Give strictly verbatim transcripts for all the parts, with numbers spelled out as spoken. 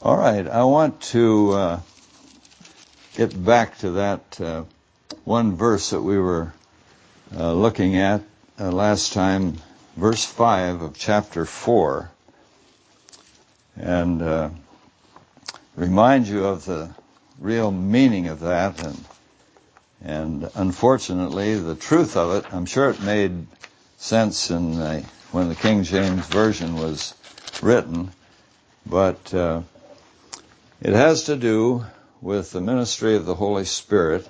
All right, I want to uh, get back to that uh, one verse that we were uh, looking at uh, last time, verse five of chapter four, and uh, remind you of the real meaning of that, and and unfortunately the truth of it. I'm sure it made sense in the, when the King James Version was written, but uh, it has to do with the ministry of the Holy Spirit.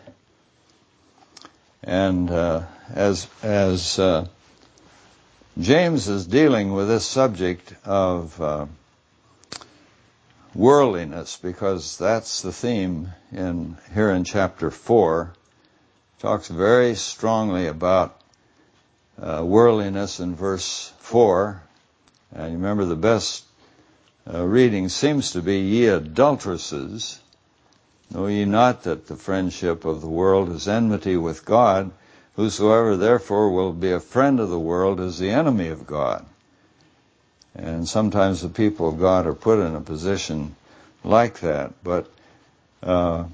And uh, as as uh, James is dealing with this subject of uh, worldliness, because that's the theme in here in chapter four, talks very strongly about uh, worldliness in verse four. And you remember the best uh, reading seems to be, "Ye adulteresses, know ye not that the friendship of the world is enmity with God? Whosoever therefore will be a friend of the world is the enemy of God." And sometimes the people of God are put in a position like that. But uh,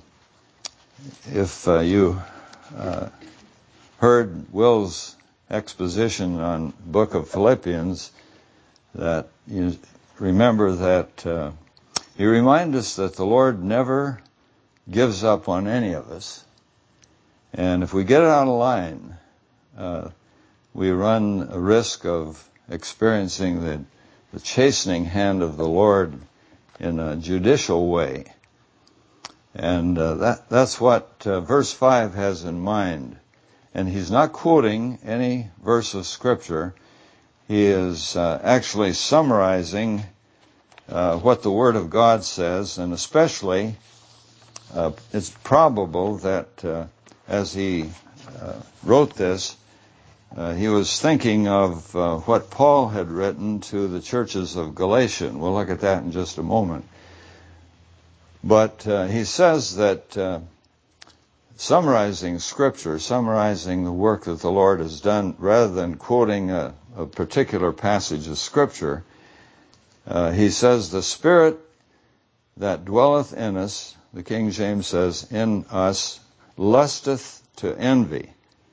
if uh, you uh, heard Will's exposition on the book of Philippians, that you remember that uh, he reminded us that the Lord never gives up on any of us. And if we get out of line, uh, we run a risk of experiencing the, the chastening hand of the Lord in a judicial way. And uh, that that's what uh, verse five has in mind. And he's not quoting any verse of Scripture. He is uh, actually summarizing uh, what the Word of God says, and especially uh, it's probable that uh, as he uh, wrote this, uh, he was thinking of uh, what Paul had written to the churches of Galatia. We'll look at that in just a moment. But uh, he says that uh, summarizing Scripture, summarizing the work that the Lord has done, rather than quoting a, a particular passage of Scripture, uh, he says, "The Spirit that dwelleth in us," the King James says, "in us, lusteth to envy."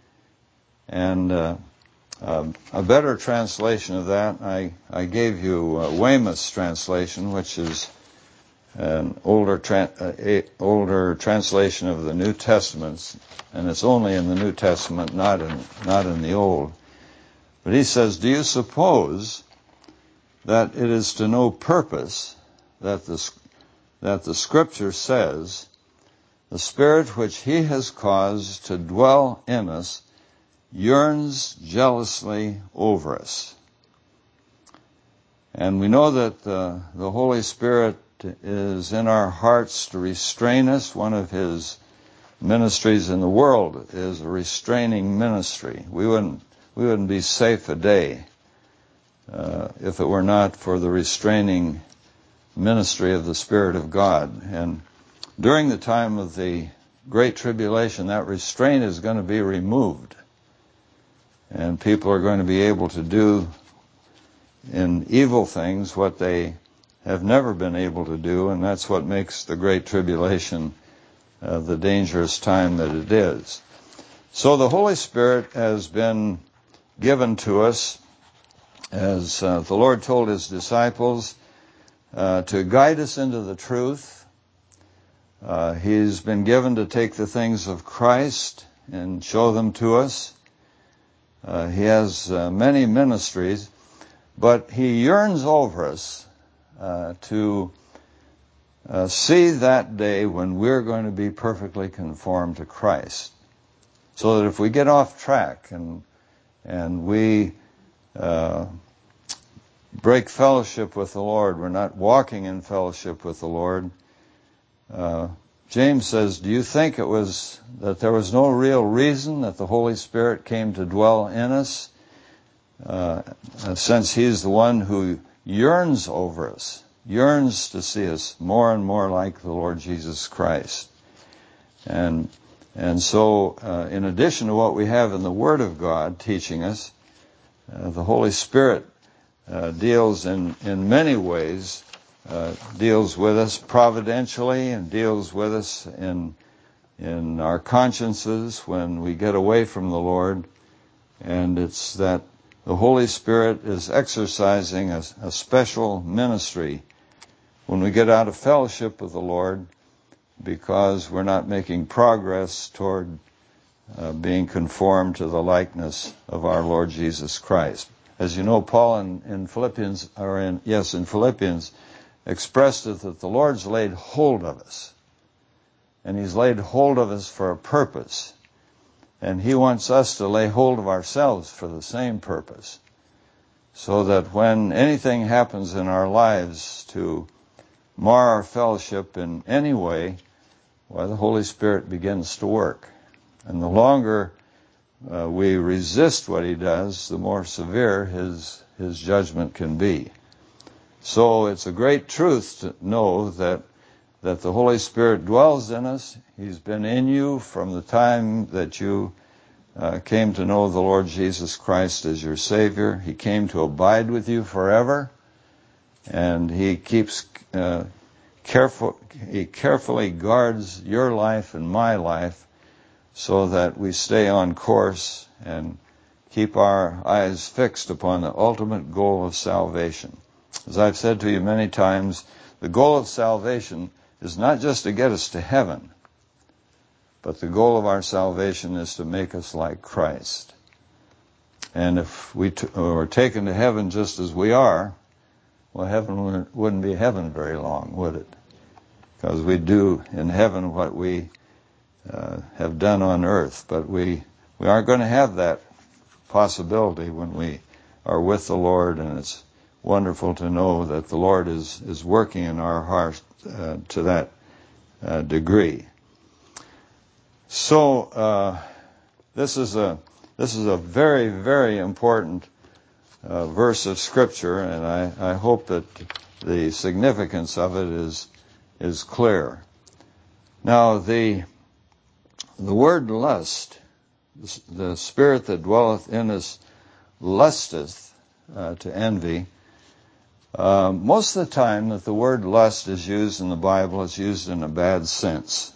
And uh, uh, a better translation of that, I, I gave you uh, Weymouth's translation, which is an older tra- uh, a, older translation of the New Testament, and it's only in the New Testament, not in not in the Old. But he says, "Do you suppose that it is to no purpose that the that the Scripture says, the Spirit which He has caused to dwell in us yearns jealously over us?" And we know that uh, the Holy Spirit is in our hearts to restrain us. One of His ministries in the world is a restraining ministry. We wouldn't we wouldn't be safe a day uh, if it were not for the restraining ministry of the Spirit of God. And during the time of the Great Tribulation, that restraint is going to be removed. And people are going to be able to do in evil things what they have never been able to do, and that's what makes the Great Tribulation uh, the dangerous time that it is. So the Holy Spirit has been given to us, as uh, the Lord told His disciples, uh, to guide us into the truth. Uh, he's been given to take the things of Christ and show them to us. Uh, he has uh, many ministries, but He yearns over us uh, to uh, see that day when we're going to be perfectly conformed to Christ. So that if we get off track and and we uh, break fellowship with the Lord, we're not walking in fellowship with the Lord. Uh, James says, "Do you think it was that there was no real reason that the Holy Spirit came to dwell in us, uh, since He's the one who yearns over us, yearns to see us more and more like the Lord Jesus Christ?" And and so, uh, in addition to what we have in the Word of God teaching us, uh, the Holy Spirit uh, deals in in many ways uh, deals with us providentially and deals with us in in our consciences when we get away from the Lord. And it's that the Holy Spirit is exercising a, a special ministry when we get out of fellowship with the Lord, because we're not making progress toward uh, being conformed to the likeness of our Lord Jesus Christ. As you know, Paul in, in Philippians, or in, yes, in Philippians, expressed it that the Lord's laid hold of us. And He's laid hold of us for a purpose. And He wants us to lay hold of ourselves for the same purpose. So that when anything happens in our lives to mar our fellowship in any way, why, the Holy Spirit begins to work. And the longer uh, we resist what He does, the more severe His, His judgment can be. So it's a great truth to know that that the Holy Spirit dwells in us. He's been in you from the time that you uh, came to know the Lord Jesus Christ as your Savior. He came to abide with you forever, and He keeps uh, careful. He carefully guards your life and my life, so that we stay on course and keep our eyes fixed upon the ultimate goal of salvation. As I've said to you many times, the goal of salvation is not just to get us to heaven, but the goal of our salvation is to make us like Christ. And if we t- were taken to heaven just as we are, well, heaven wouldn't be heaven very long, would it? Because we do in heaven what we uh, have done on earth, but we, we aren't going to have that possibility when we are with the Lord, and it's wonderful to know that the Lord is, is working in our hearts uh, to that uh, degree. So uh, this is a this is a very, very important uh, verse of Scripture, and I, I hope that the significance of it is is clear. Now, the the word lust, the spirit that dwelleth in us lusteth uh, to envy. Uh, most of the time that the word lust is used in the Bible, it's used in a bad sense.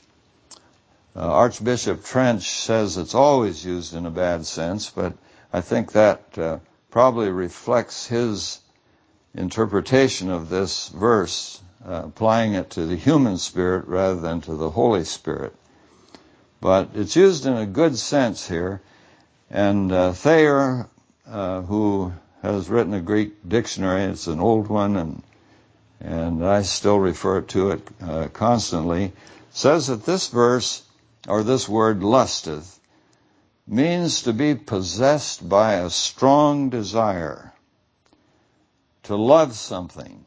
Uh, Archbishop Trench says it's always used in a bad sense, but I think that uh, probably reflects his interpretation of this verse, uh, applying it to the human spirit rather than to the Holy Spirit. But it's used in a good sense here, and uh, Thayer, uh, who has written a Greek dictionary. It's an old one, and and I still refer to it uh, constantly. Says that this verse, or this word lusteth, means to be possessed by a strong desire, to love something,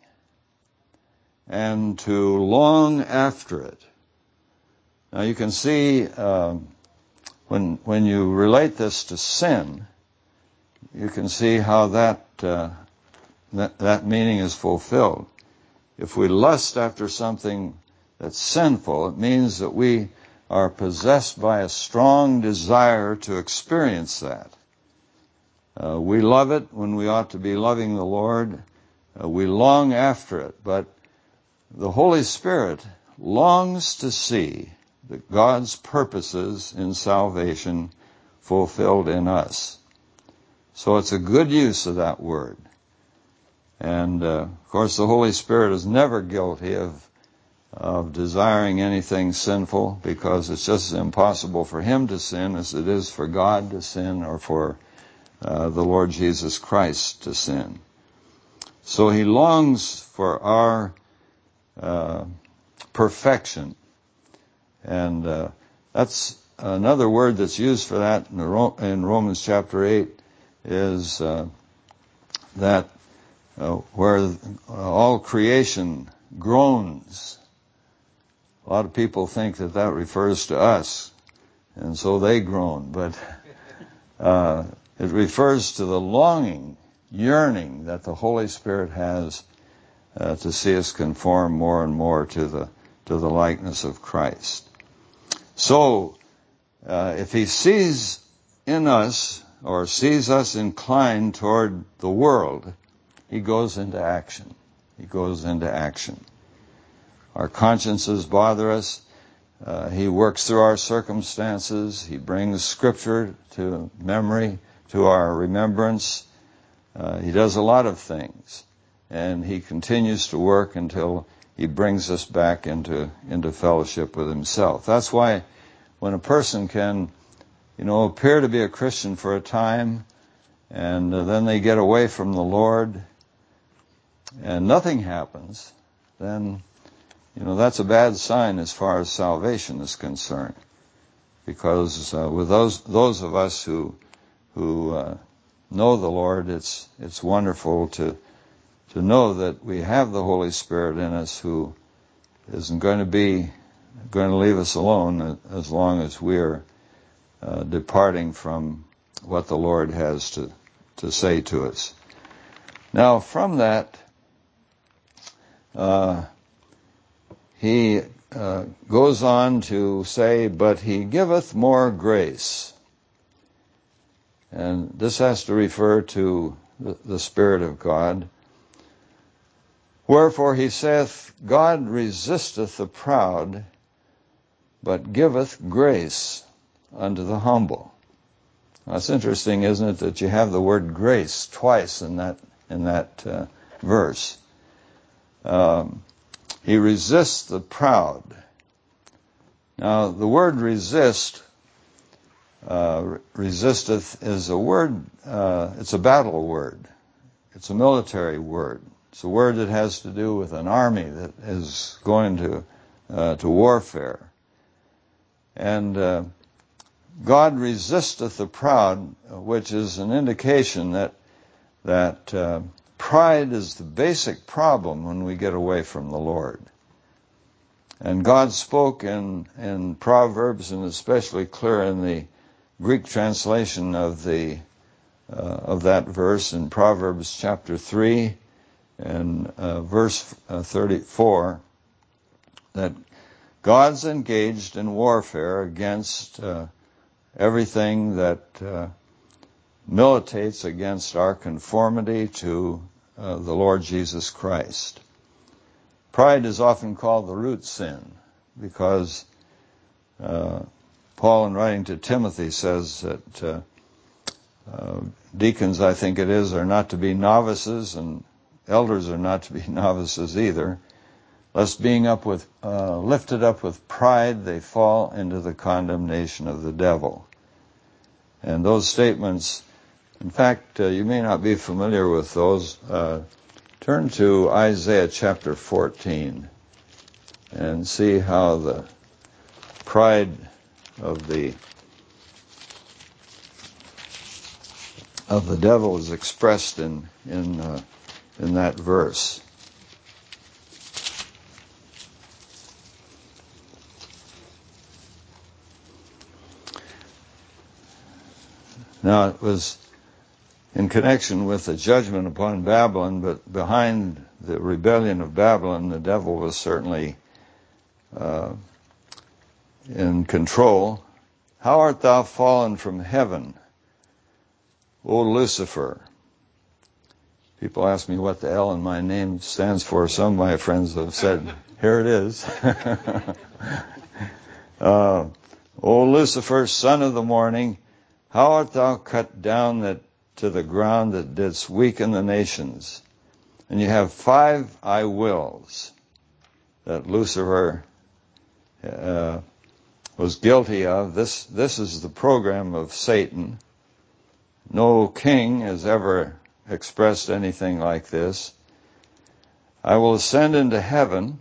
and to long after it. Now you can see um, when when you relate this to sin, you can see how that, uh, that that meaning is fulfilled. If we lust after something that's sinful, it means that we are possessed by a strong desire to experience that. Uh, we love it when we ought to be loving the Lord. Uh, we long after it, but the Holy Spirit longs to see that God's purposes in salvation fulfilled in us. So it's a good use of that word. And, uh, of course, the Holy Spirit is never guilty of of desiring anything sinful, because it's just as impossible for Him to sin as it is for God to sin, or for uh, the Lord Jesus Christ to sin. So He longs for our uh, perfection. And uh, that's another word that's used for that in, the Ro- in Romans chapter eight, is uh, that uh, where uh, all creation groans. A lot of people think that that refers to us, and so they groan. But uh, it refers to the longing, yearning that the Holy Spirit has uh, to see us conform more and more to the to the likeness of Christ. So, uh, if He sees in us, or sees us inclined toward the world, He goes into action. he goes into action. Our consciences bother us. Uh, he works through our circumstances. He brings Scripture to memory, to our remembrance. Uh, he does a lot of things. And he continues to work until he brings us back into, into fellowship with himself. That's why when a person can, you know, appear to be a Christian for a time, and uh, then they get away from the Lord, and nothing happens, then, you know, that's a bad sign as far as salvation is concerned. Because uh, with those those of us who who uh, know the Lord, it's it's wonderful to to know that we have the Holy Spirit in us, who isn't going to be going to leave us alone as long as we're uh, departing from what the Lord has to to say to us. Now, from that, uh, he uh, goes on to say, "But he giveth more grace." And this has to refer to the, the Spirit of God. "Wherefore he saith, God resisteth the proud, but giveth grace unto the humble." Now, it's interesting, isn't it, that you have the word grace twice in that in that uh, verse. Um, he resists the proud. Now, the word resist, uh, resisteth, is a word, uh, it's a battle word. It's a military word. It's a word that has to do with an army that is going to uh, to warfare. And uh, God resisteth the proud, which is an indication that that uh, pride is the basic problem when we get away from the Lord. And God spoke in in Proverbs, and especially clear in the Greek translation of the uh, of that verse in Proverbs chapter three and uh, verse uh, thirty-four, that God's engaged in warfare against uh, everything that uh, militates against our conformity to uh, the Lord Jesus Christ. Pride is often called the root sin, because uh, Paul, in writing to Timothy, says that uh, uh, deacons, I think it is, are not to be novices, and elders are not to be novices either, lest being up with, uh, lifted up with pride, they fall into the condemnation of the devil. And those statements, in fact, uh, you may not be familiar with those. Uh, turn to Isaiah chapter fourteen and see how the pride of the of the devil is expressed in in uh, in that verse. Now, it was in connection with the judgment upon Babylon, but behind the rebellion of Babylon, the devil was certainly uh, in control. "How art thou fallen from heaven, O Lucifer?" People ask me what the L in my name stands for. Some of my friends have said, here it is. uh, "O Lucifer, son of the morning, how art thou cut down that to the ground that didst weaken the nations?" And you have five I wills that Lucifer uh, was guilty of. This this is the program of Satan. No king has ever expressed anything like this. "I will ascend into heaven.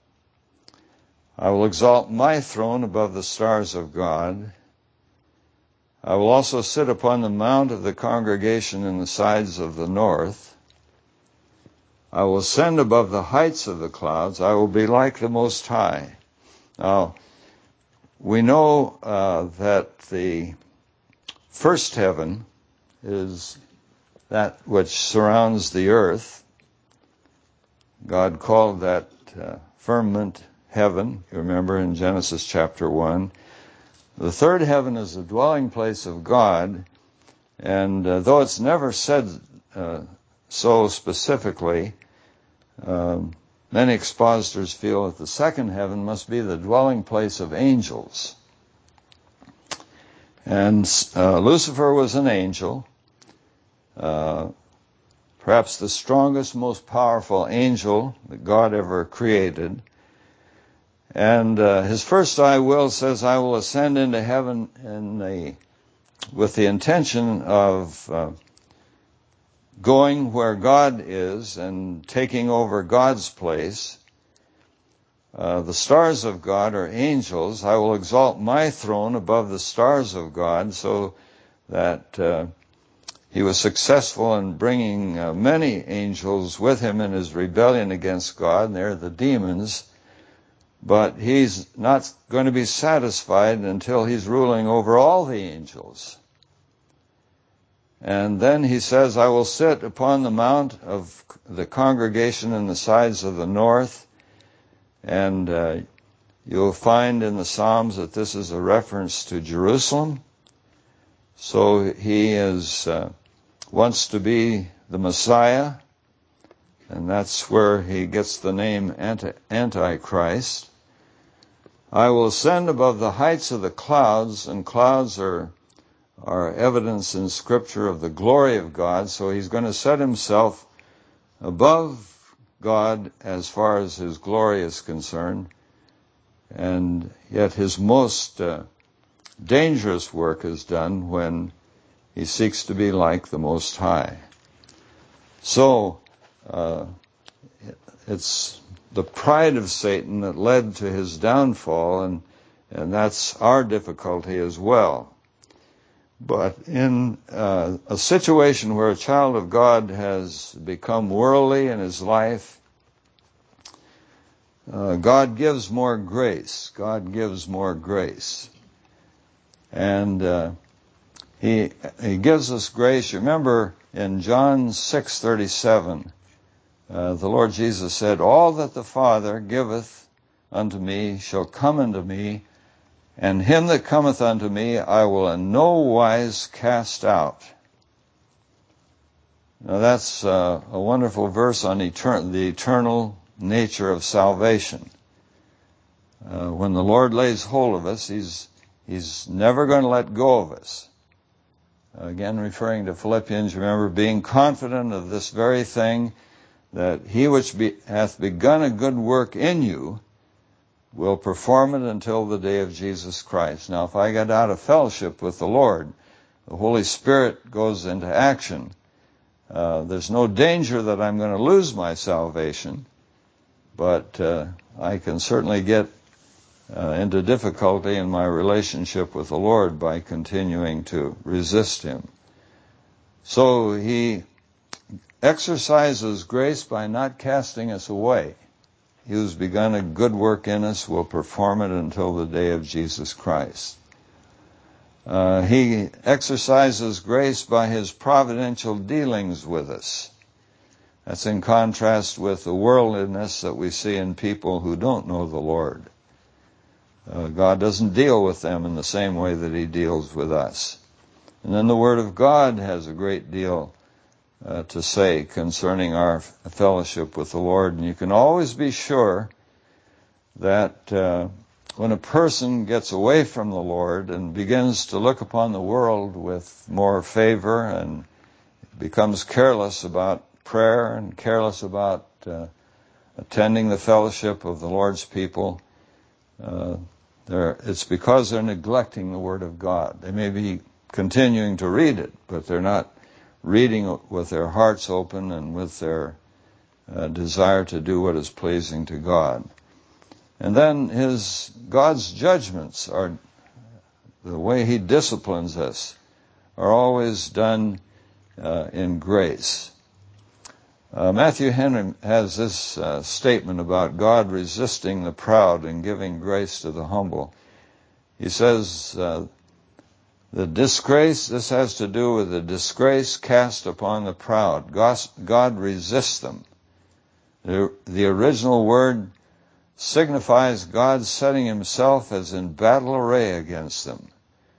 I will exalt my throne above the stars of God. I will also sit upon the mount of the congregation in the sides of the north. I will ascend above the heights of the clouds. I will be like the Most High." Now, we know uh, that the first heaven is that which surrounds the earth. God called that uh, firmament heaven, you remember in Genesis chapter one. The third heaven is the dwelling place of God, and uh, though it's never said uh, so specifically, Um, many expositors feel that the second heaven must be the dwelling place of angels. And uh, Lucifer was an angel, uh, perhaps the strongest, most powerful angel that God ever created. And uh, his first I will says, I will ascend into heaven in the, with the intention of uh, going where God is and taking over God's place. Uh, the stars of God are angels. I will exalt my throne above the stars of God, so that uh, he was successful in bringing uh, many angels with him in his rebellion against God, and they're the demons. But he's not going to be satisfied until he's ruling over all the angels. And then he says, I will sit upon the mount of the congregation in the sides of the north. And uh, you'll find in the Psalms that this is a reference to Jerusalem. So he is uh, wants to be the Messiah, and that's where he gets the name Anti- Antichrist. I will ascend above the heights of the clouds, and clouds are are evidence in Scripture of the glory of God, so he's going to set himself above God as far as his glory is concerned, and yet his most uh, dangerous work is done when he seeks to be like the Most High. So, uh, it's the pride of Satan that led to his downfall, and, and that's our difficulty as well. But in uh, a situation where a child of God has become worldly in his life, uh, God gives more grace. God gives more grace. And uh, he, he gives us grace. You remember in John six thirty-seven, uh, the Lord Jesus said, all that the Father giveth unto me shall come unto me, and him that cometh unto me I will in no wise cast out. Now that's uh, a wonderful verse on etern- the eternal nature of salvation. Uh, when the Lord lays hold of us, He's He's never going to let go of us. Again, referring to Philippians, remember, being confident of this very thing, that he which be, hath begun a good work in you will perform it until the day of Jesus Christ. Now, if I get out of fellowship with the Lord, the Holy Spirit goes into action. Uh, there's no danger that I'm going to lose my salvation, but uh, I can certainly get uh, into difficulty in my relationship with the Lord by continuing to resist Him. So He exercises grace by not casting us away. He who's begun a good work in us will perform it until the day of Jesus Christ. Uh, he exercises grace by His providential dealings with us. That's in contrast with the worldliness that we see in people who don't know the Lord. Uh, God doesn't deal with them in the same way that He deals with us. And then the Word of God has a great deal Uh, to say concerning our fellowship with the Lord. And you can always be sure that uh, when a person gets away from the Lord and begins to look upon the world with more favor and becomes careless about prayer and careless about uh, attending the fellowship of the Lord's people, uh, it's because they're neglecting the Word of God. They may be continuing to read it, but they're not reading with their hearts open and with their uh, desire to do what is pleasing to God. And then his God's judgments are, the way He disciplines us, are always done uh, in grace. Uh, Matthew Henry has this uh, statement about God resisting the proud and giving grace to the humble. He says, uh, The disgrace, this has to do with the disgrace cast upon the proud. God resists them. The, the original word signifies God setting Himself as in battle array against them.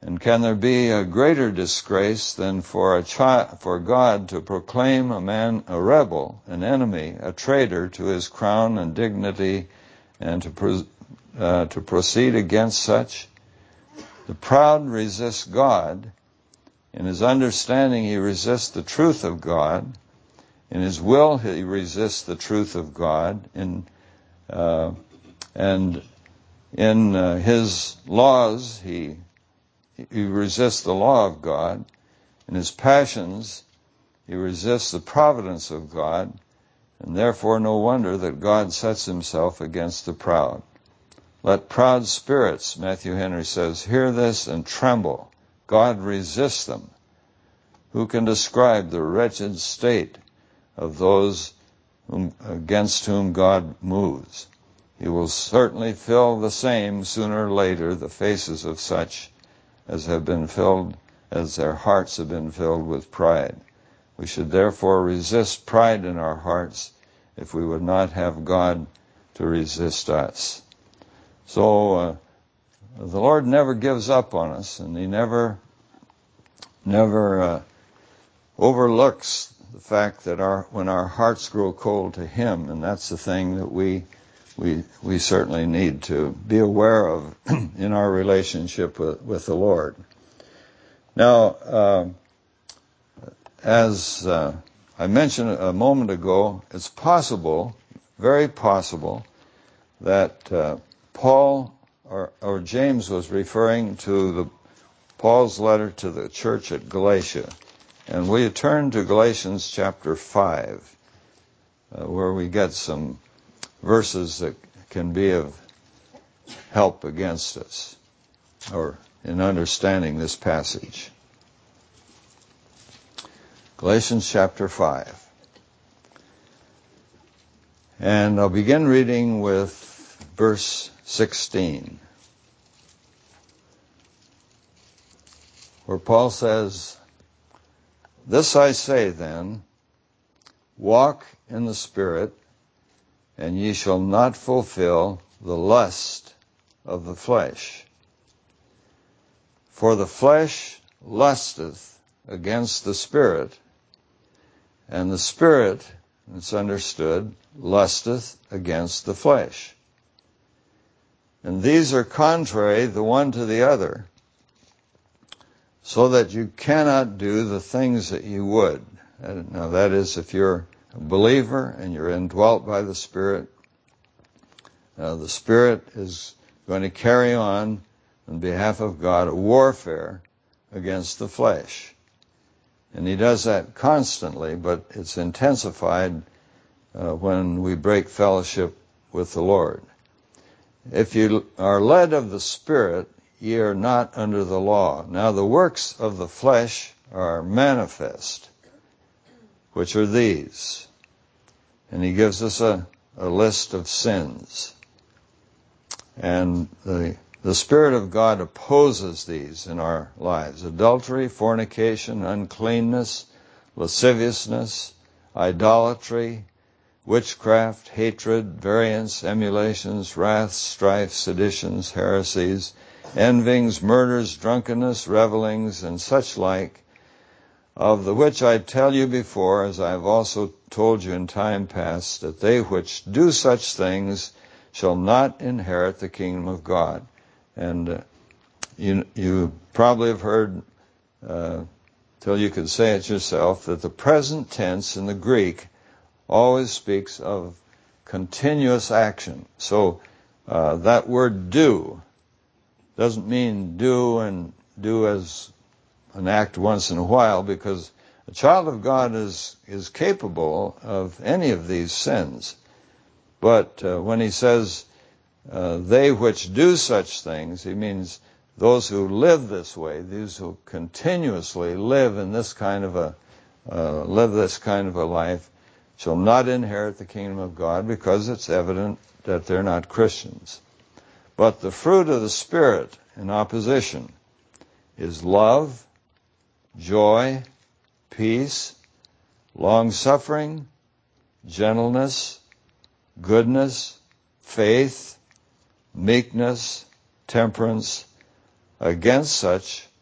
And can there be a greater disgrace than for a child, for God to proclaim a man a rebel, an enemy, a traitor to his crown and dignity, and to pro- uh, to proceed against such? The proud resist God. In his understanding, he resists the truth of God. In his will, he resists the truth of God. In uh, and in uh, his laws, he he resists the law of God. In his passions, he resists the providence of God, and therefore no wonder that God sets himself against the proud. Let proud spirits, Matthew Henry says, hear this and tremble. God resists them. Who can describe the wretched state of those whom, against whom God moves? He will certainly fill the same sooner or later the faces of such as have been filled, as their hearts have been filled with pride. We should therefore resist pride in our hearts if we would not have God to resist us. So uh, the Lord never gives up on us, and he never never uh, overlooks the fact that our when our hearts grow cold to him, and that's the thing that we we we certainly need to be aware of in our relationship with, with the Lord. Now, uh, as uh, I mentioned a moment ago, it's possible, very possible, that uh, Paul or, or James was referring to the Paul's letter to the church at Galatia. And we turn to Galatians chapter five, uh, where we get some verses that can be of help against us, or in understanding this passage. Galatians chapter five. And I'll begin reading with verse sixteen, where Paul says, "This I say then, walk in the Spirit, and ye shall not fulfill the lust of the flesh. For the flesh lusteth against the Spirit, and the Spirit," it's understood, "lusteth against the flesh. And these are contrary the one to the other, so that you cannot do the things that you would." Now that is, if you're a believer and you're indwelt by the Spirit, uh, the Spirit is going to carry on, on behalf of God, a warfare against the flesh. And he does that constantly, but it's intensified uh, when we break fellowship with the Lord. "If you are led of the Spirit, ye are not under the law. Now the works of the flesh are manifest, which are these." And he gives us a, a list of sins. And the, the Spirit of God opposes these in our lives: adultery, fornication, uncleanness, lasciviousness, idolatry, witchcraft, hatred, variance, emulations, wrath, strife, seditions, heresies, envyings, murders, drunkenness, revellings, and such like, of the which I tell you before, as I have also told you in time past, that they which do such things shall not inherit the kingdom of God. And uh, you, you probably have heard, uh, till you could say it yourself, that the present tense in the Greek always speaks of continuous action. So uh, that word "do" doesn't mean do and do as an act once in a while, because a child of God is is capable of any of these sins. But uh, when he says uh, they which do such things, he means those who live this way, these who continuously live in this kind of a uh, live this kind of a life, shall not inherit the kingdom of God, because it's evident that they're not Christians. But the fruit of the Spirit in opposition is love, joy, peace, long-suffering, gentleness, goodness, faith, meekness, temperance. Against such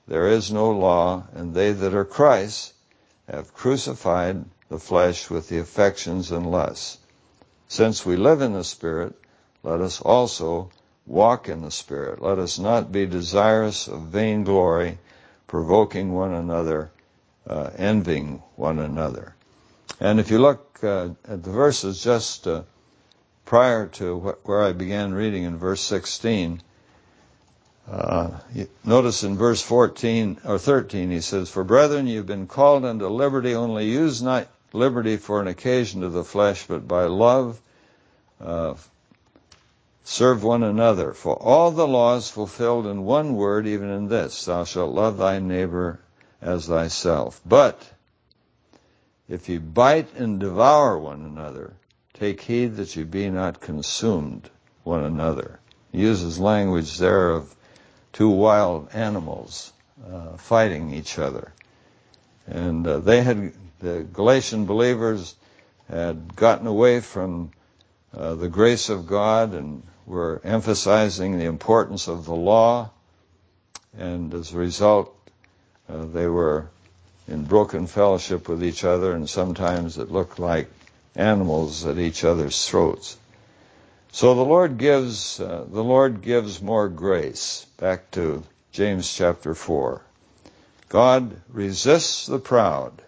there is no law, and they that are Christ's have crucified the flesh with the affections and lusts. Since we live in the Spirit, let us also walk in the Spirit. Let us not be desirous of vainglory, provoking one another, uh, envying one another. And if you look uh, at the verses just uh, prior to wh- where I began reading in verse sixteen, uh, notice in verse fourteen or thirteen, he says, "For brethren, you've been called unto liberty, only use not liberty for an occasion to the flesh, but by love uh, serve one another. For all the laws fulfilled in one word, even in this, thou shalt love thy neighbor as thyself. But if ye bite and devour one another, take heed that ye be not consumed one another." He uses language there of two wild animals uh, fighting each other. And uh, they had, the Galatian believers had gotten away from uh, the grace of God and were emphasizing the importance of the law. And as a result, uh, they were in broken fellowship with each other, and sometimes it looked like animals at each other's throats. So the Lord gives uh, the Lord gives more grace. Back to James chapter four. God resists the proud,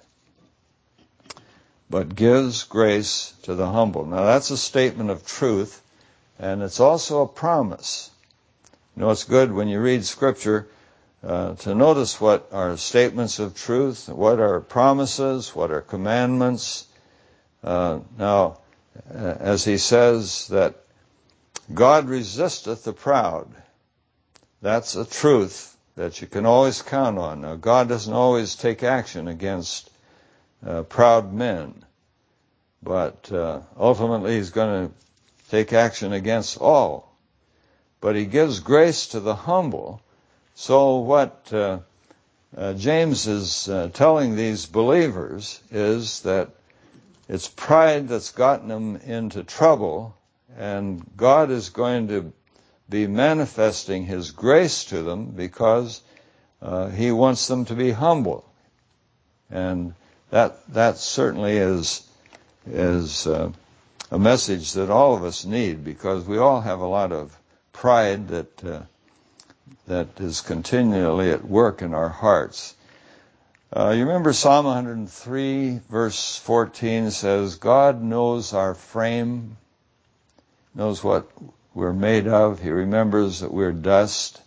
but gives grace to the humble. Now that's a statement of truth, and it's also a promise. You know, it's good when you read Scripture uh, to notice what are statements of truth, what are promises, what are commandments. Uh, now, uh, as he says that God resisteth the proud. That's a truth that you can always count on. Now, God doesn't always take action against uh, proud men, but uh, ultimately He's going to take action against all. But He gives grace to the humble. So what uh, uh, James is uh, telling these believers is that it's pride that's gotten them into trouble, and God is going to be manifesting His grace to them because uh, He wants them to be humble. And that that certainly is is uh, a message that all of us need, because we all have a lot of pride that uh, that is continually at work in our hearts. Uh, you remember Psalm one hundred three, verse fourteen says, God knows our frame, knows what we're made of. He remembers that we're dust.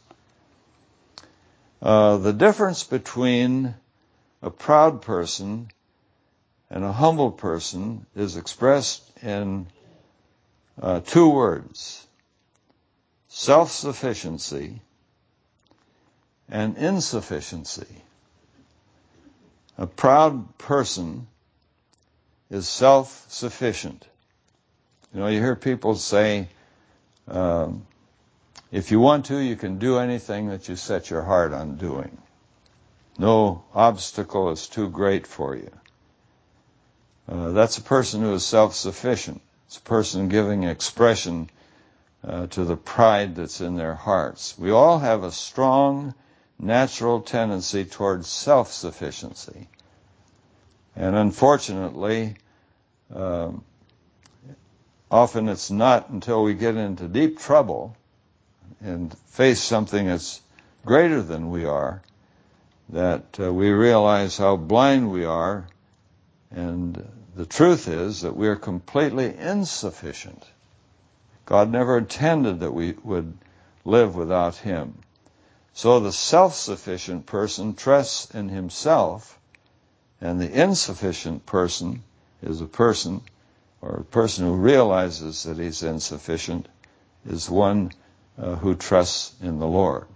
Uh, the difference between a proud person and a humble person is expressed in uh, two words: self-sufficiency and insufficiency. A proud person is self-sufficient. You know, you hear people say, um, if you want to, you can do anything that you set your heart on doing. No obstacle is too great for you. Uh, that's a person who is self-sufficient. It's a person giving expression uh, to the pride that's in their hearts. We all have a strong natural tendency towards self-sufficiency. And unfortunately, um, often it's not until we get into deep trouble and face something that's greater than we are that uh, we realize how blind we are. And the truth is that we are completely insufficient. God never intended that we would live without Him. So the self-sufficient person trusts in himself, and the insufficient person is a person, or a person who realizes that he's insufficient, is one uh, who trusts in the Lord.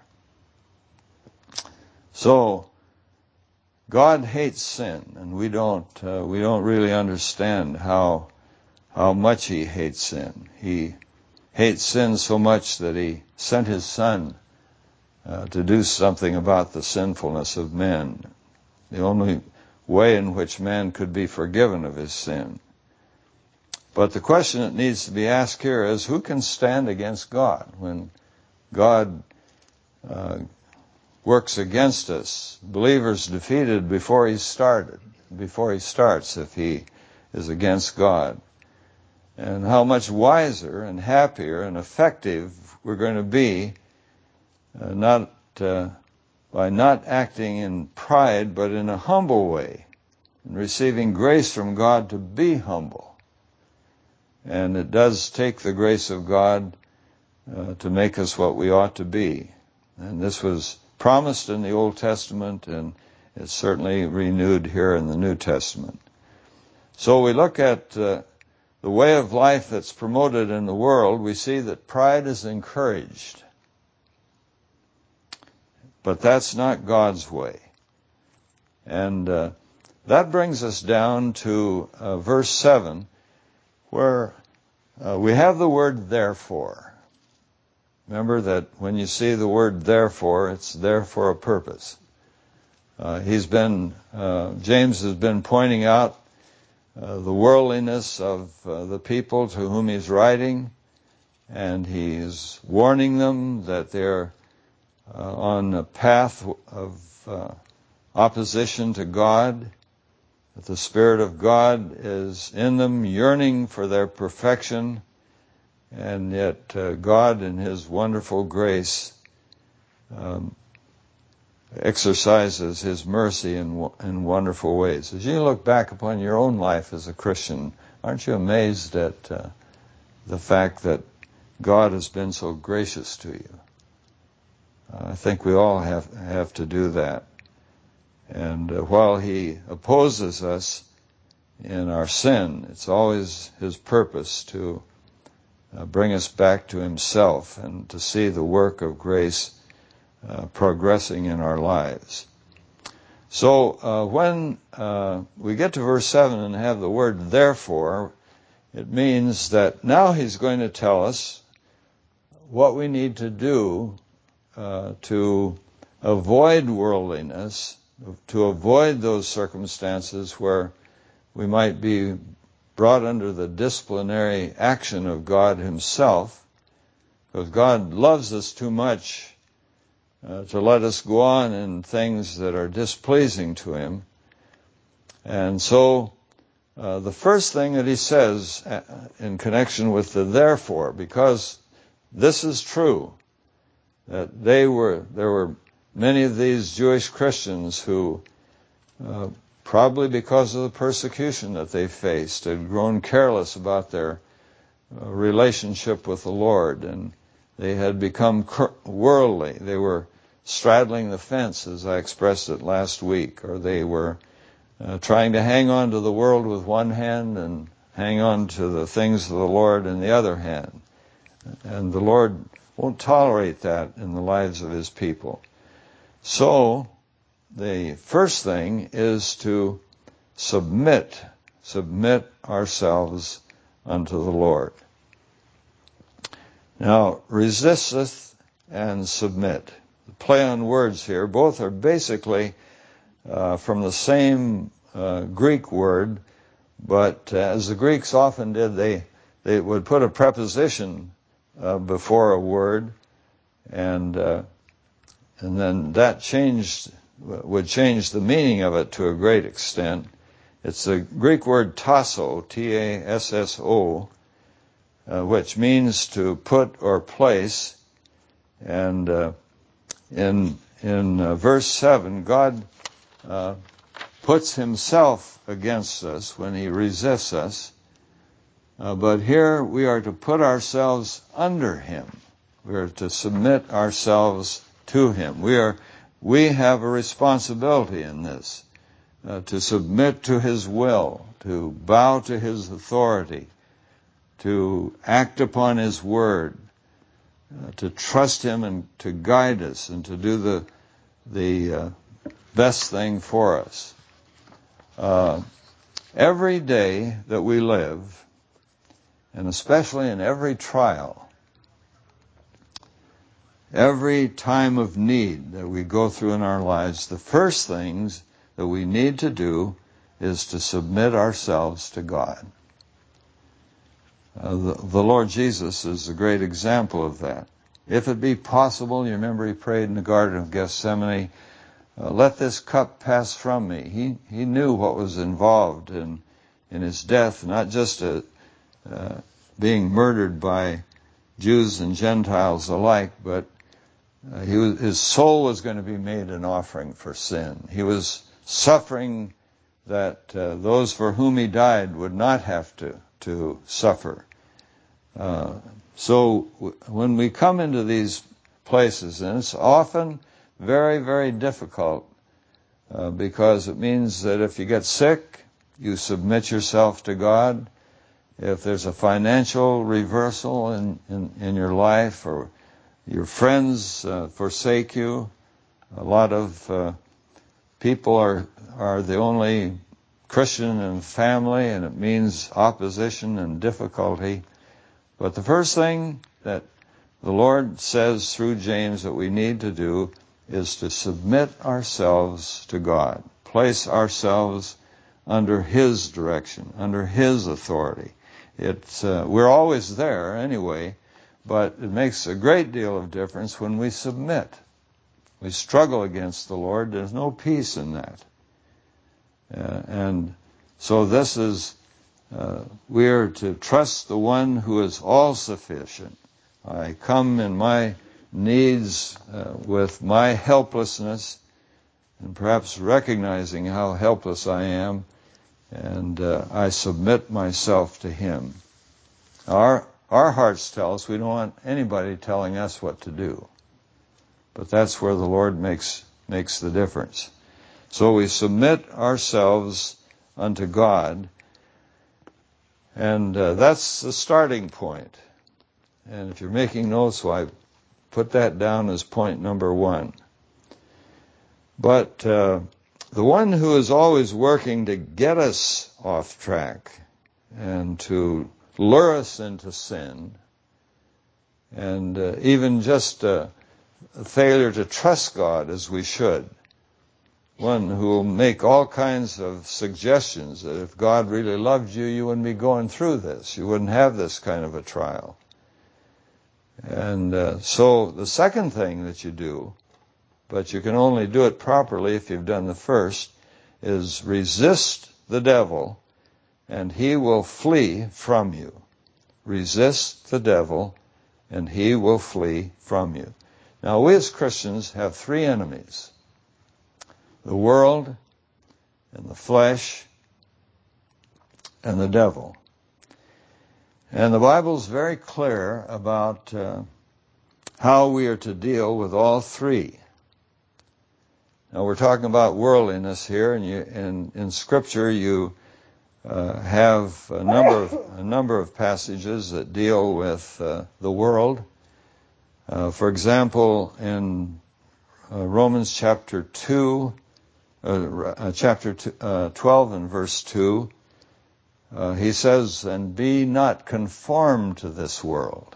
So God hates sin, and we don't uh, we don't really understand how how much He hates sin. He hates sin so much that He sent His Son uh, to do something about the sinfulness of men. The only way in which man could be forgiven of his sin. But the question that needs to be asked here is, who can stand against God when God uh, works against us. Believers defeated before he started, before he starts, if he is against God. And how much wiser and happier and effective we're going to be, uh, not uh, by not acting in pride, but in a humble way, and receiving grace from God to be humble. And it does take the grace of God uh, to make us what we ought to be. And this was promised in the Old Testament, and it's certainly renewed here in the New Testament. So we look at uh, the way of life that's promoted in the world. We see that pride is encouraged. But that's not God's way. And uh, that brings us down to uh, verse seven, where uh, we have the word therefore. Remember that when you see the word therefore, it's there for a purpose. Uh, he's been, uh, James has been pointing out uh, the worldliness of uh, the people to whom he's writing, and he's warning them that they're uh, on a path of uh, opposition to God, that the Spirit of God is in them, yearning for their perfection, and yet uh, God in His wonderful grace um, exercises His mercy in, in wonderful ways. As you look back upon your own life as a Christian, aren't you amazed at uh, the fact that God has been so gracious to you? Uh, I think we all have, have to do that. And uh, while He opposes us in our sin, it's always His purpose to uh, bring us back to Himself and to see the work of grace uh, progressing in our lives. So uh, when uh, we get to verse seven and have the word therefore, it means that now He's going to tell us what we need to do uh, to avoid worldliness, to avoid those circumstances where we might be brought under the disciplinary action of God Himself, because God loves us too much uh, to let us go on in things that are displeasing to Him. And so uh, the first thing that He says in connection with the therefore, because this is true, that they were there were many of these Jewish Christians who, uh, probably because of the persecution that they faced, had grown careless about their uh, relationship with the Lord, and they had become worldly. They were straddling the fence, as I expressed it last week, or they were uh, trying to hang on to the world with one hand and hang on to the things of the Lord in the other hand. And the Lord won't tolerate that in the lives of His people. So, the first thing is to submit, submit ourselves unto the Lord. Now, resisteth and submit. The play on words here, both are basically uh, from the same uh, Greek word, but uh, as the Greeks often did, they, they would put a preposition uh, before a word, and uh, and then that changed would change the meaning of it to a great extent. It's the Greek word tasso, T A S S O, uh, which means to put or place. And uh, in in uh, verse seven, God uh, puts Himself against us when He resists us. Uh, but here we are to put ourselves under Him. We are to submit ourselves to Him. We are, we have a responsibility in this, uh, to submit to His will, to bow to His authority, to act upon His word, uh, to trust Him and to guide us and to do the the uh, best thing for us. Uh, every day that we live, and especially in every trial, every time of need that we go through in our lives, the first things that we need to do is to submit ourselves to God. Uh, the, the Lord Jesus is a great example of that. if it be possible, you remember he prayed in the Garden of Gethsemane, uh, let this cup pass from me. He he knew what was involved in in his death, not just a, uh, being murdered by Jews and Gentiles alike, but uh, he was, his soul was going to be made an offering for sin. He was suffering that uh, those for whom he died would not have to, to suffer. Uh, so w- when we come into these places, and it's often very, very difficult, uh, because it means that if you get sick, you submit yourself to God. If there's a financial reversal in, in, in your life, or your friends uh, forsake you, a lot of uh, people are are the only Christian in the family, and it means opposition and difficulty. But the first thing that the Lord says through James that we need to do is to submit ourselves to God, place ourselves under His direction, under His authority. It's uh, we're always there anyway, but it makes a great deal of difference when we submit. We struggle against the Lord. There's no peace in that. Uh, and so this is, uh, we are to trust the one who is all-sufficient. I come in my needs uh, with my helplessness, and perhaps recognizing how helpless I am, and uh, I submit myself to Him. Our our hearts tell us we don't want anybody telling us what to do, but that's where the Lord makes makes the difference. So we submit ourselves unto God, and uh, that's the starting point. And if you're making notes, well, I put that down as point number one. But uh, the one who is always working to get us off track and to lure us into sin, and uh, even just uh, a failure to trust God as we should, one who will make all kinds of suggestions that if God really loved you, you wouldn't be going through this. You wouldn't have this kind of a trial. And uh, so the second thing that you do, but you can only do it properly if you've done the first, is resist the devil, and he will flee from you. Resist the devil, and he will flee from you. Now, we as Christians have three enemies: the world, and the flesh, and the devil. And the Bible's very clear about uh, how we are to deal with all three. Now, we're talking about worldliness here, and you, in, in Scripture you uh, have a number of a number of passages that deal with uh, the world. Uh, for example, in uh, Romans chapter two, uh, uh, chapter two, uh, twelve and verse two, uh, he says, "And be not conformed to this world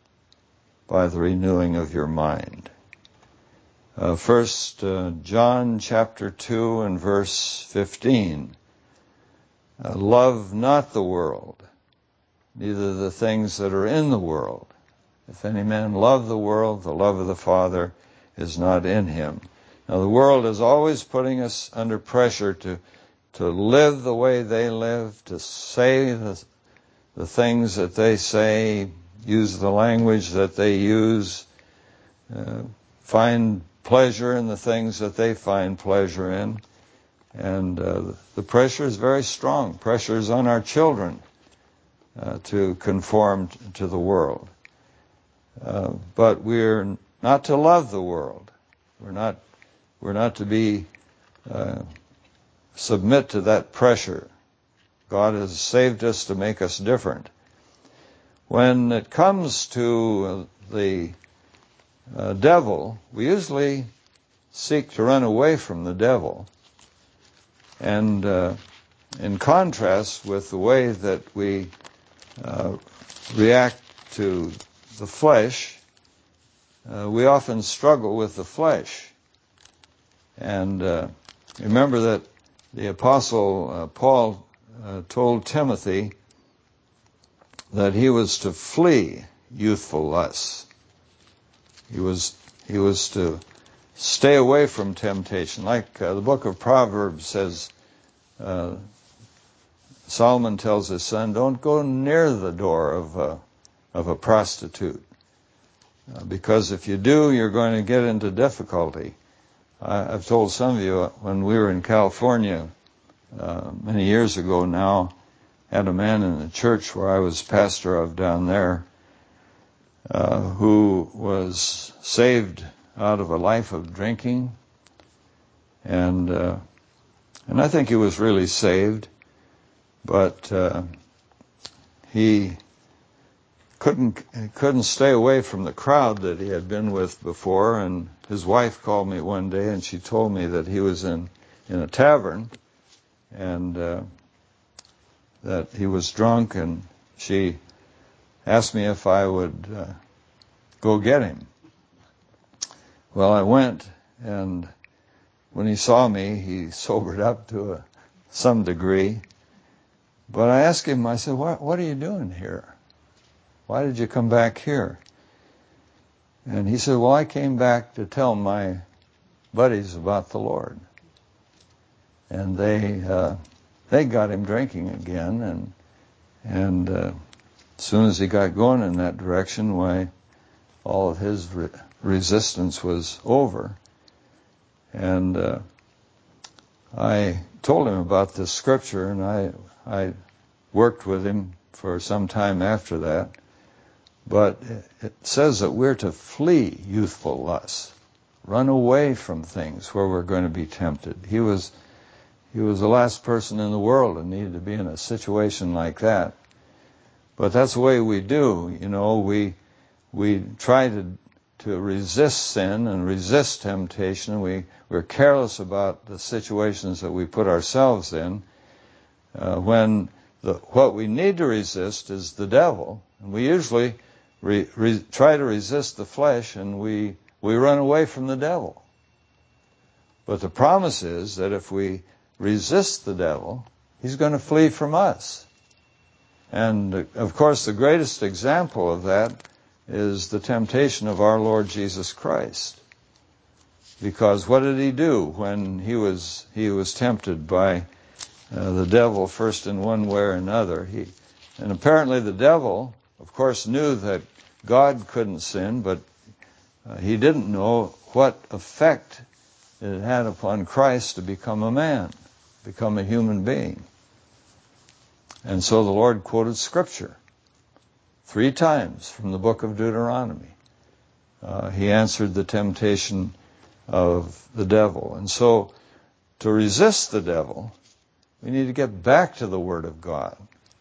by the renewing of your mind." Uh, first uh, John chapter two and verse fifteen, uh, "Love not the world, neither the things that are in the world. If any man love the world, the love of the Father is not in him." Now, the world is always putting us under pressure to to live the way they live, to say the, the things that they say, use the language that they use, uh, find pleasure in the things that they find pleasure in. And uh, the pressure is very strong. Pressure is on our children uh, to conform t- to the world. Uh, but we're not to love the world. We're not. We're not to be uh, submit to that pressure. God has saved us to make us different. When it comes to the uh, devil, we usually seek to run away from the devil. And uh, in contrast with the way that we uh, react to the flesh, uh, we often struggle with the flesh. And uh, remember that the Apostle uh, Paul uh, told Timothy that he was to flee youthful lusts. He was he was to stay away from temptation. Like uh, the book of Proverbs says, uh, Solomon tells his son, don't go near the door of a, of a prostitute. Uh, because if you do, you're going to get into difficulty. I, I've told some of you, when we were in California uh, many years ago now, had a man in the church where I was pastor of down there, Uh, who was saved out of a life of drinking, and uh, and I think he was really saved, but uh, he couldn't couldn't stay away from the crowd that he had been with before. And his wife called me one day, and she told me that he was in in a tavern, and uh, that he was drunk, and she asked me if I would uh, go get him. Well, I went, and when he saw me, he sobered up to a, some degree. But I asked him, I said, what, what are you doing here? Why did you come back here? And he said, well, I came back to tell my buddies about the Lord. And they uh, they got him drinking again, and and uh, as soon as he got going in that direction, why, all of his re- resistance was over. And uh, I told him about this scripture, and I I worked with him for some time after that. But it says that we're to flee youthful lusts, run away from things where we're going to be tempted. He was he was the last person in the world that needed to be in a situation like that. But that's the way we do, you know. We we try to to resist sin and resist temptation. We we're careless about the situations that we put ourselves in. Uh, when the what we need to resist is the devil, and we usually re, re, try to resist the flesh, and we we run away from the devil. But the promise is that if we resist the devil, he's going to flee from us. And uh, of course, the greatest example of that is the temptation of our Lord Jesus Christ. Because what did he do when he was he was tempted by uh, the devil, first in one way or another? He, and apparently the devil, of course, knew that God couldn't sin, but uh, he didn't know what effect it had upon Christ to become a man, become a human being. And so the Lord quoted Scripture three times from the book of Deuteronomy. Uh, he answered the temptation of the devil. And so to resist the devil, we need to get back to the Word of God.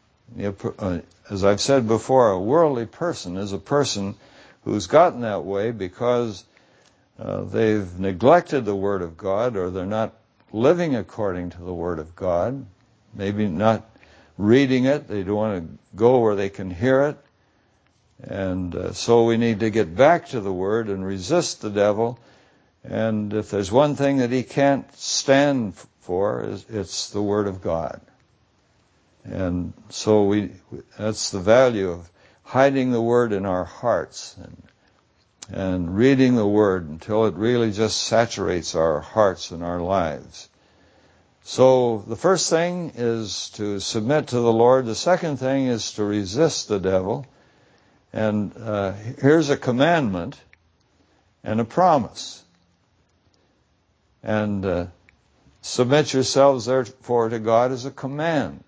As I've said before, a worldly person is a person who's gotten that way because uh, they've neglected the Word of God, or they're not living according to the Word of God, maybe not reading it. They don't want to go where they can hear it. And uh, so we need to get back to the Word and resist the devil. And if there's one thing that he can't stand for, it's the Word of God. And so we that's the value of hiding the Word in our hearts and, and reading the Word until it really just saturates our hearts and our lives. So the first thing is to submit to the Lord. The second thing is to resist the devil. And uh, here's a commandment and a promise. And uh, submit yourselves therefore to God as a command.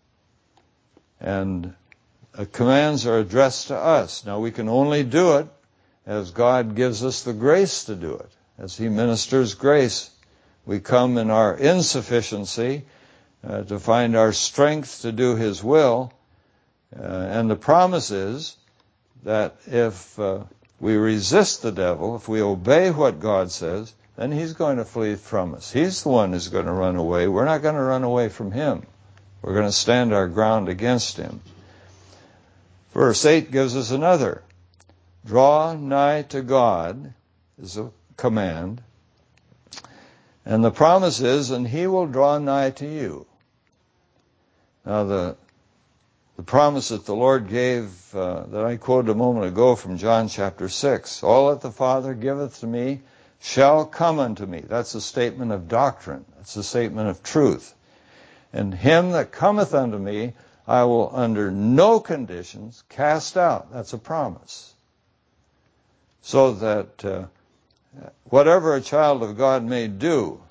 And uh, commands are addressed to us. Now we can only do it as God gives us the grace to do it. As He ministers grace, we come in our insufficiency uh, to find our strength to do His will. Uh, and the promise is that if uh, we resist the devil, if we obey what God says, then he's going to flee from us. He's the one who's going to run away. We're not going to run away from him. We're going to stand our ground against him. Verse eight gives us another. Draw nigh to God is a command. And the promise is, and he will draw nigh to you. Now the the promise that the Lord gave, uh, that I quoted a moment ago from John chapter six. All that the Father giveth to me shall come unto me. That's a statement of doctrine. That's a statement of truth. And him that cometh unto me, I will under no conditions cast out. That's a promise. So that uh, whatever a child of God may do,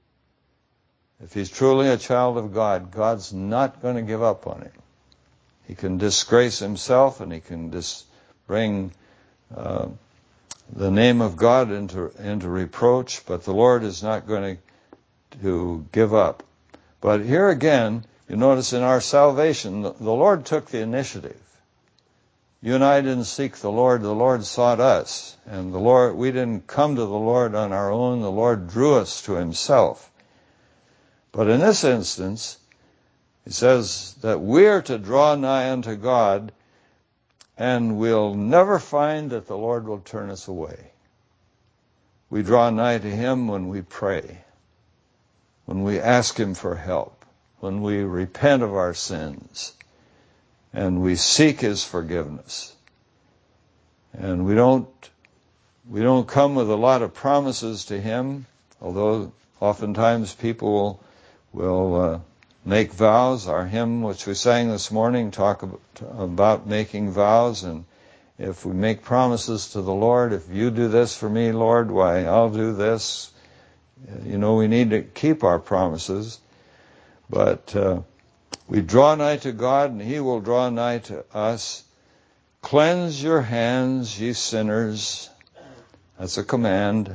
if he's truly a child of God, God's not going to give up on him. He can disgrace himself, and he can dis- bring uh, the name of God into into reproach, but the Lord is not going to, to give up. But here again, you notice in our salvation, the, the Lord took the initiative. You and I didn't seek the Lord, the Lord sought us. And the Lord, we didn't come to the Lord on our own, the Lord drew us to himself. But in this instance, he says that we're to draw nigh unto God, and we'll never find that the Lord will turn us away. We draw nigh to him when we pray, when we ask him for help, when we repent of our sins, and we seek his forgiveness. And we don't we don't come with a lot of promises to him, although oftentimes people will, will uh, make vows. Our hymn, which we sang this morning, talk about, about making vows. And if we make promises to the Lord, if you do this for me, Lord, why, I'll do this. You know, we need to keep our promises. But uh, we draw nigh to God, and he will draw nigh to us. Cleanse your hands, ye sinners. That's a command.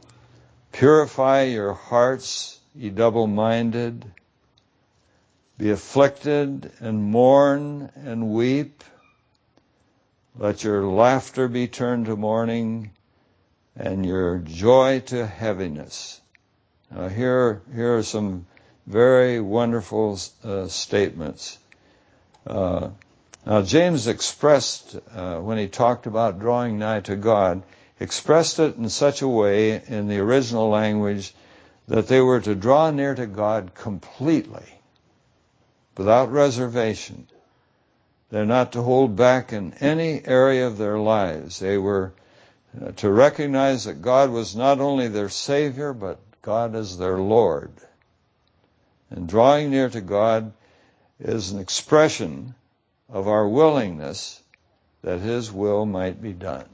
Purify your hearts, ye double-minded. Be afflicted and mourn and weep. Let your laughter be turned to mourning and your joy to heaviness. Now here, here are some very wonderful uh, statements. Uh, now James expressed, uh, when he talked about drawing nigh to God, expressed it in such a way in the original language that they were to draw near to God completely, without reservation. They're not to hold back in any area of their lives. They were uh, to recognize that God was not only their Savior, but God is their Lord. And drawing near to God is an expression of our willingness that his will might be done.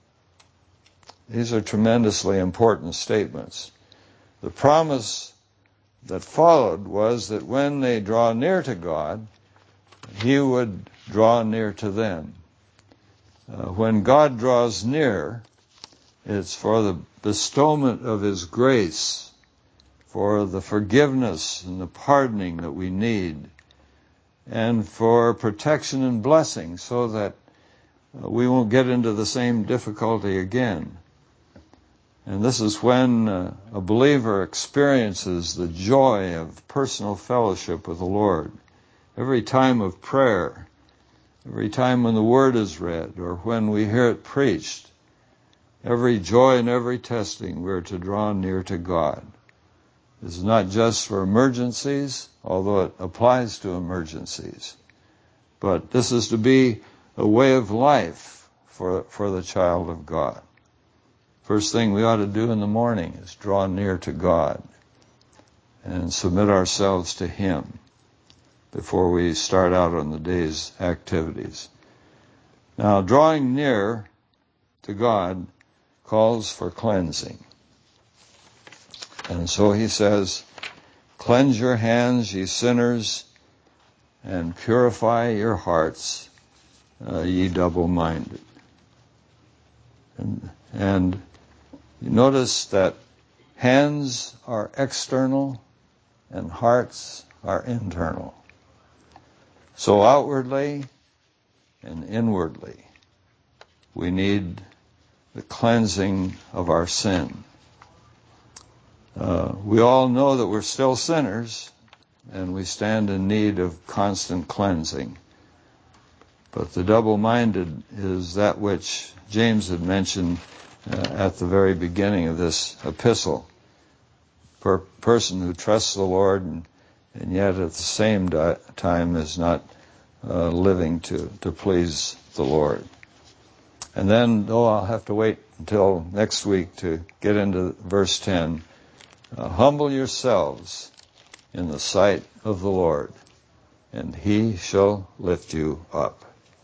These are tremendously important statements. The promise that followed was that when they draw near to God, he would draw near to them. Uh, when God draws near, it's for the bestowment of his grace, for the forgiveness and the pardoning that we need, and for protection and blessing so that uh, we won't get into the same difficulty again. And this is when uh, a believer experiences the joy of personal fellowship with the Lord. Every time of prayer, every time when the Word is read, or when we hear it preached, every joy and every testing, we're to draw near to God. This is not just for emergencies, although it applies to emergencies. But this is to be a way of life for, for the child of God. First thing we ought to do in the morning is draw near to God and submit ourselves to him before we start out on the day's activities. Now, drawing near to God calls for cleansing. And so he says, cleanse your hands, ye sinners, and purify your hearts, uh, ye double-minded. And, and you notice that hands are external and hearts are internal. So outwardly and inwardly, we need the cleansing of our sin. Uh, we all know that we're still sinners, and we stand in need of constant cleansing. But the double-minded is that which James had mentioned uh, at the very beginning of this epistle. Per person who trusts the Lord and, and yet at the same di- time is not uh, living to, to please the Lord. And then, though I'll have to wait until next week to get into verse ten, uh, humble yourselves in the sight of the Lord, and He shall lift you up.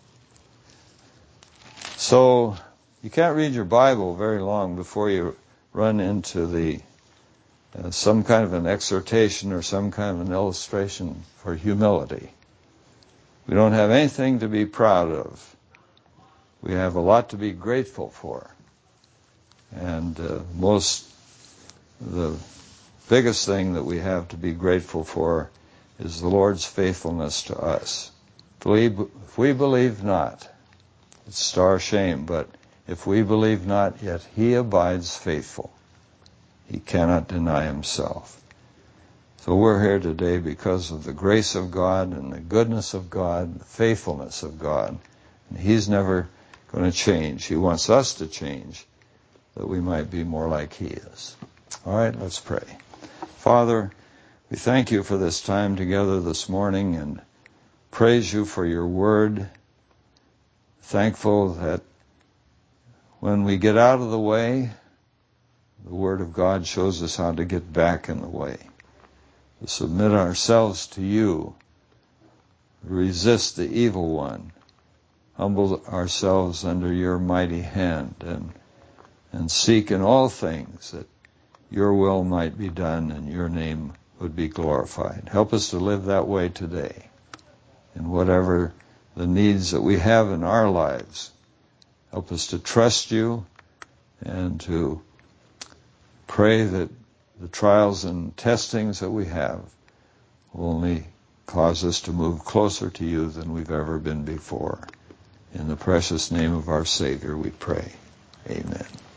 So, you can't read your Bible very long before you run into the uh, some kind of an exhortation or some kind of an illustration for humility. We don't have anything to be proud of. We have a lot to be grateful for. And uh, most, the biggest thing that we have to be grateful for is the Lord's faithfulness to us. If we, if we believe not, it's our shame, but if we believe not, yet He abides faithful. He cannot deny Himself. So we're here today because of the grace of God and the goodness of God, the faithfulness of God. And He's never going to change. He wants us to change, that we might be more like He is. All right, let's pray. Father, we thank You for this time together this morning and praise You for Your word. Thankful that when we get out of the way, the Word of God shows us how to get back in the way. To submit ourselves to You, resist the evil one, humble ourselves under Your mighty hand, and and seek in all things that Your will might be done and Your name would be glorified. Help us to live that way today, in whatever the needs that we have in our lives. Help us to trust You and to pray that the trials and testings that we have will only cause us to move closer to You than we've ever been before. In the precious name of our Savior we pray. Amen.